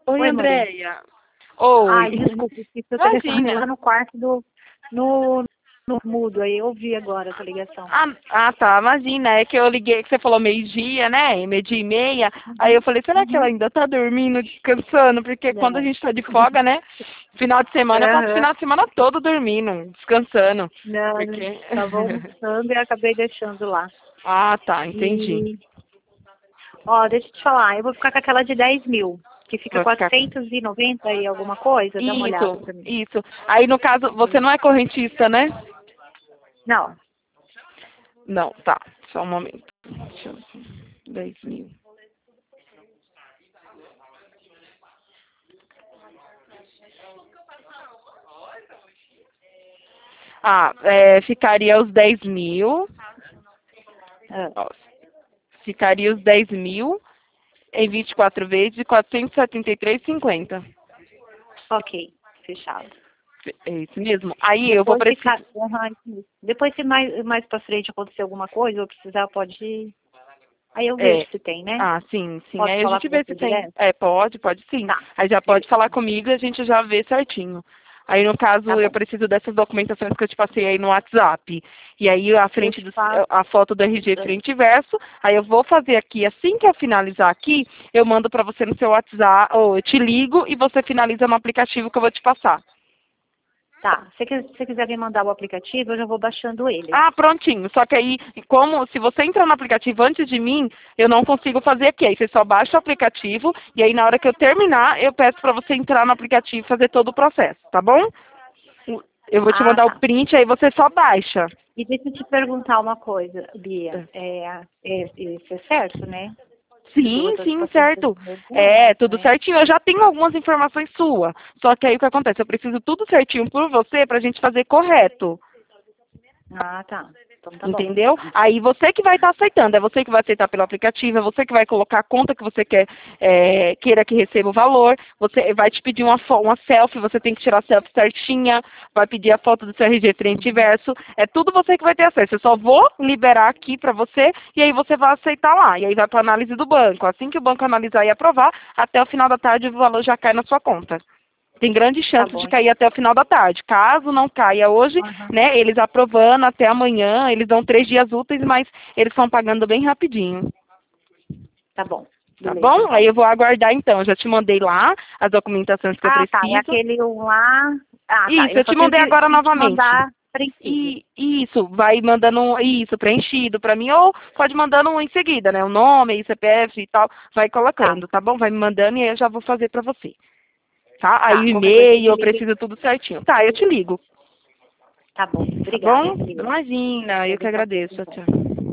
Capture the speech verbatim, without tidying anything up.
Oi, Oi, Maria. Andréia. Oi. Ai, desculpa, esqueci o telefone lá Imagina. no quarto do... No, no mudo aí, eu ouvi agora essa ligação. Ah, ah, tá, imagina, é que eu liguei que você falou meio-dia, né? Meio-dia e meia. Aí eu Uhum, falei, será que ela uhum. ainda tá dormindo, descansando? Porque quando a Não. gente tá de folga, né? Final de semana, eu passo o Aham. final de semana todo dormindo, descansando. Não, não. Porque. Tava almoçando e acabei deixando lá. Ah, tá, entendi. E, ó, deixa eu te falar, eu vou ficar com aquela de dez mil, que fica Vai ficar com. quatrocentos e noventa e alguma coisa, dá uma olhada Isso, pra mim. isso. Aí no caso, você não é correntista, né? Não, Não, tá. Só um momento. Deixa eu ver. dez mil. Ah, é, ficaria os dez mil. ah, Ó, ficaria os dez mil em vinte e quatro vezes de quatrocentos e setenta e três e cinquenta. ok, fechado. É isso mesmo. Aí eu vou Depois se, precisar. ca- aham, isso. Depois se mais, mais pra frente acontecer alguma coisa, eu precisar, pode. Aí eu vejo É. se tem, né? Ah, sim, sim. Posso Aí a falar gente com vê se você tem. direto? É, pode, pode sim. Tá, Aí já pode beleza. falar comigo e a gente já vê certinho. Aí, no caso, Tá eu bom. preciso dessas documentações que eu te passei aí no WhatsApp. E aí, a Eu frente te do, passo. a foto do R G ah, frente e verso. Aí eu vou fazer aqui, assim que eu finalizar aqui, eu mando pra você no seu WhatsApp, ou eu te ligo e você finaliza no aplicativo que eu vou te passar. Tá. Se quis- se você quiser me mandar o aplicativo, eu já vou baixando ele. Ah, prontinho. Só que aí, como se você entrar no aplicativo antes de mim, eu não consigo fazer aqui. Aí você só baixa o aplicativo e aí na hora que eu terminar, eu peço para você entrar no aplicativo e fazer todo o processo, tá bom? Eu vou te Ah, mandar o tá. print, aí você só baixa. E deixa eu te perguntar uma coisa, Bia. É, é, isso é certo, né? Que Sim, duas das sim, pacientes certo. são É, lesbianas, tudo né? certinho. Eu já tenho algumas informações suas. Só que aí o que acontece? Eu preciso tudo certinho por você pra gente fazer correto. Ah, tá. Então tá bom. Entendeu? Aí você que vai estar aceitando, é você que vai aceitar pelo aplicativo, é você que vai colocar a conta que você quer, é, queira que receba o valor, você vai te pedir uma, fo- uma selfie, você tem que tirar a selfie certinha, vai pedir a foto do seu R G frente e verso, é tudo você que vai ter acesso. Eu só vou liberar aqui para você e aí você vai aceitar lá. E aí vai para análise do banco. Assim que o banco analisar e aprovar, até o final da tarde o valor já cai na sua conta. Tem grande Tá chance de bom, cair então. até o final da tarde. Caso não caia hoje, Aham. né, eles aprovando até amanhã, eles dão três dias úteis, mas eles estão pagando bem rapidinho. Tá bom. Tá Beleza, bom? Aí então. eu vou aguardar então. Eu já te mandei lá as documentações que eu Ah, tá. É preciso. aquele um lá. Ah, tá. Isso, Eu eu só te tenho mandei que, agora que te novamente. mandar preenchido. E isso, vai mandando um- isso, preenchido pra mim, ou pode mandando um em seguida, né? O nome, aí C P F e tal, vai Tá, colocando, tá bom? Vai me mandando e aí eu já vou fazer pra você. Tá? Aí tá. o Qualquer coisa eu e-mail, te eu ligo. preciso tudo certinho. Tá, eu te ligo. Tá bom. Tá Obrigada, bom? hein, Bia. Imagina, eu Pode que deixar agradeço. então. Tchau.